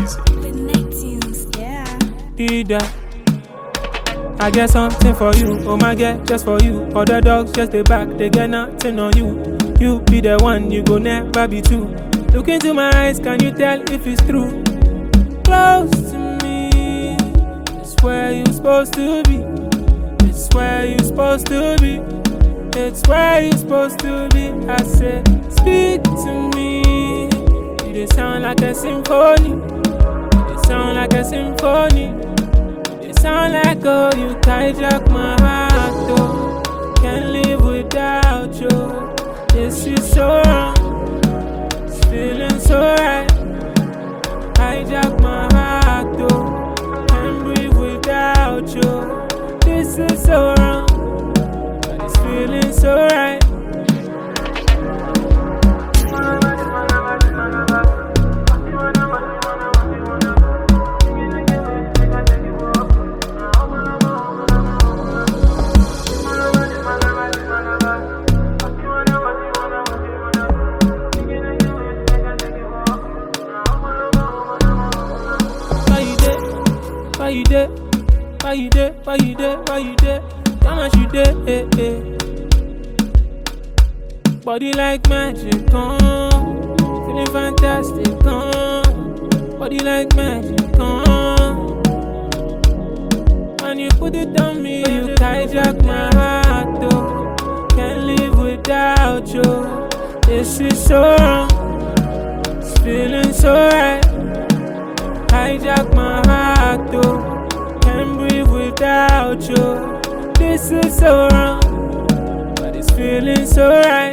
easy. Yeah. Did that. I get something for you, oh my God, just for you. Other dogs just they back, they get nothing on you. You be the one, you go never be two. Look into my eyes, can you tell if it's true? Close to me, it's where you supposed to be. It's where you supposed to be. It's where you supposed to be. I said, speak to me. You they sound like a symphony. You sound like a symphony. You sound like oh, you hijack my heart. Oh, can't live without you. This is so wrong. It's feeling so right. Hijack my heart. Oh, can't breathe without you. This is so wrong. But it's feeling so right. Why you there? Why you there? Why you there? Why you there? How much you there? Eh, eh. Body like magic, feeling fantastic, body like magic, when you put it on me, you hijack my heart, oh. Can't live without you. This is so wrong. It's feeling so right. Hijack my heart, oh. Can't breathe without you. This is so wrong, but it's feeling so right.